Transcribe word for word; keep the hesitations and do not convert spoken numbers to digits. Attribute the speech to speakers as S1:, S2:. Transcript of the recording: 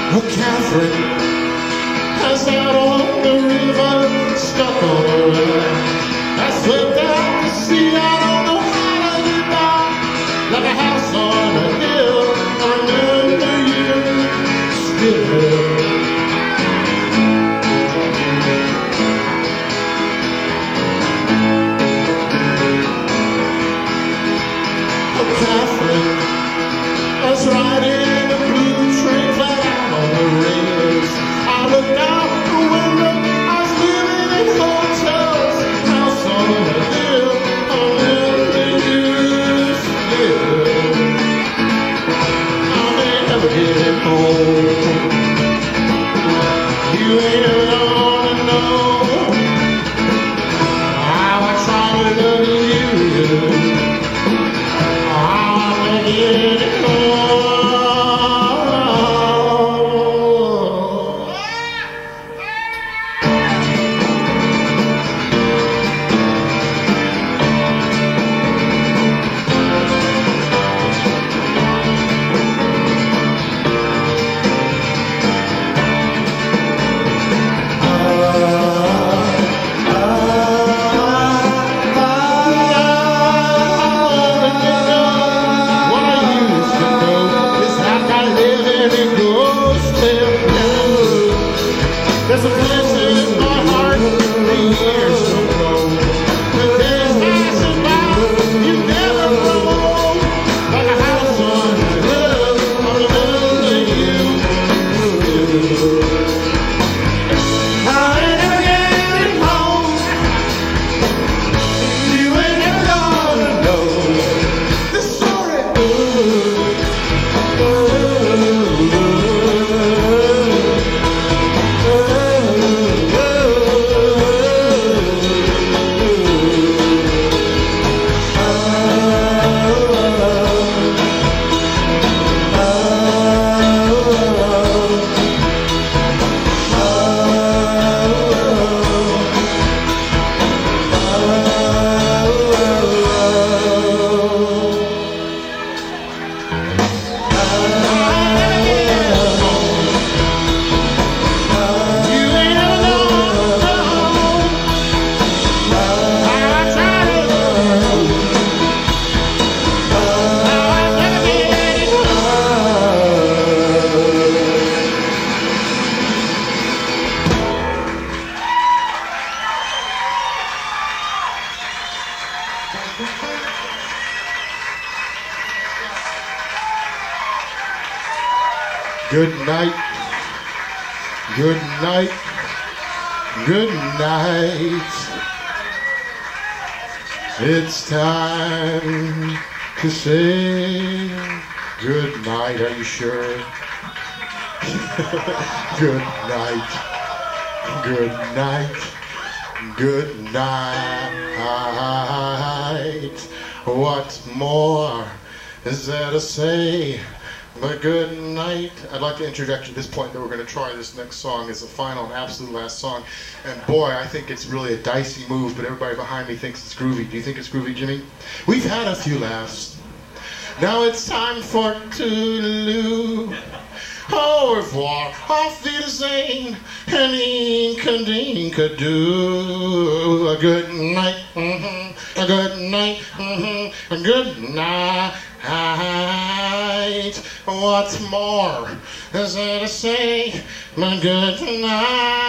S1: Oh, Catherine has out on the river, stuck on the river. I slipped out to sea, I don't know how to get back. Like a house on a hill, I remember you still. Oh, Catherine was riding a blue train flat out on the rails. I looked out the window, I was living in hotels, house on a hill, I remember you still. I may never get home, you ain't ever gonna know how I try to love you, how I make it home. There's a place in my heart, the years don't go. The days passing by, you never grow. Like a house on the hill, I remember you. I ain't never getting home. You ain't never gonna know the story. Ooh, ooh, ooh. Good night, good night, good night. It's time to say good night. Are you sure? Good night, good night, good night. What more is there to say? But good night. I'd like to interject at this point that we're going to try this next song as the final and absolute last song. And boy, I think it's really a dicey move, but everybody behind me thinks it's groovy. Do you think it's groovy, Jimmy? We've had a few laughs. Now it's time for Toodaloo. Au revoir, auf Wiedersehen, and Inka-Dinka-Doo. A good night, mm-hmm, a good night, mm-hmm, a good night. What's more is there to say? My good night.